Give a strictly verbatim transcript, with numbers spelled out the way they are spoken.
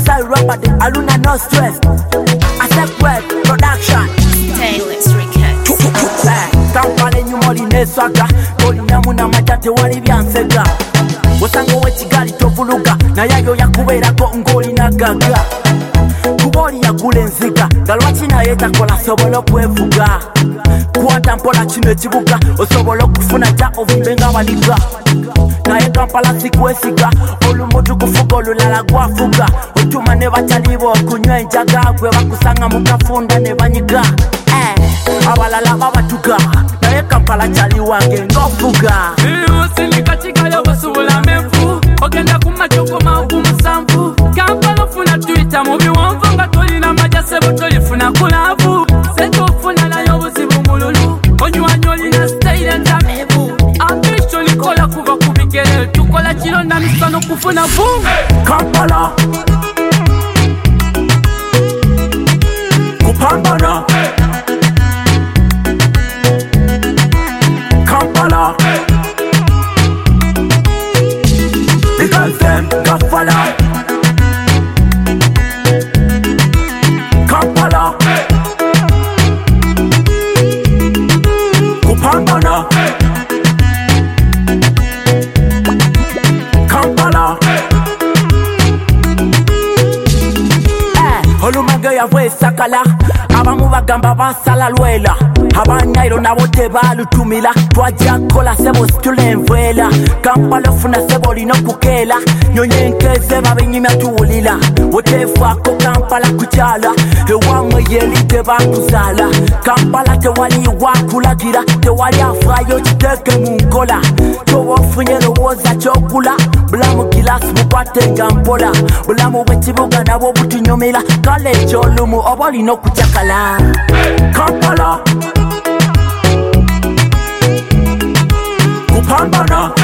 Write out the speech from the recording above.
Masai rapper the Aluna no stress. I said web production. Stainless Records. Kampala nyumoli neswaga. Tolina muna majate wali byansega. Osango wechigali tovuluga. Na yayo yakuberako ngoli na gaga. Kuboli ya kule nziga. Galwachi na yeta kola sobolo kwevuga. Kuwata mpola chino echibuga. Osobolo kufuna ja ovimbenga waliga. Naye Kampala sikwesiga. Olumutu kufuga olulala gwafuga. Otuma ne bachalibo kunywa enjaga. Gwe bakusanga mukafunda ne banyiga. Eh, abalala babatuga. Naye Kampala chali wange ngofuga. Sindika chikayo basubula menfu. Ogenda kumachoko mauku musamfu. Kampala funa Twitter mubi wonfu. Nga tolina majasebo tolifuna kulavu. Seto funa nayo buzibu mululu. Onywanyo lina style entamebu. Ambisho likola kuva kubigere. Tukola chilonda misano kufuna vu. Kampala kupambana. Kampala because them Kampala. Kampala kupambana. Kampala eh olumage yavwe sakala. Abamu bagamba basala lwela. Abanyairo nabo tebalutumila. Twajja kola sebo situlenvela. Kampala funa sebo lino kukela. Nyonye nkeze babenyimya tuwulila. Otefako Kampala kuchala. Ewamwe yeli tebakuzala. Kampala tewali wakulagira. Tewali afayo kiteke munkola. Towofunye lowooza kyokula. Bulamu kilasi bukwate nga mpola. Bulamu bwekibuga nabo butunyumira. Kale ekyolumu oba olina okucakala. Kampala kupambana.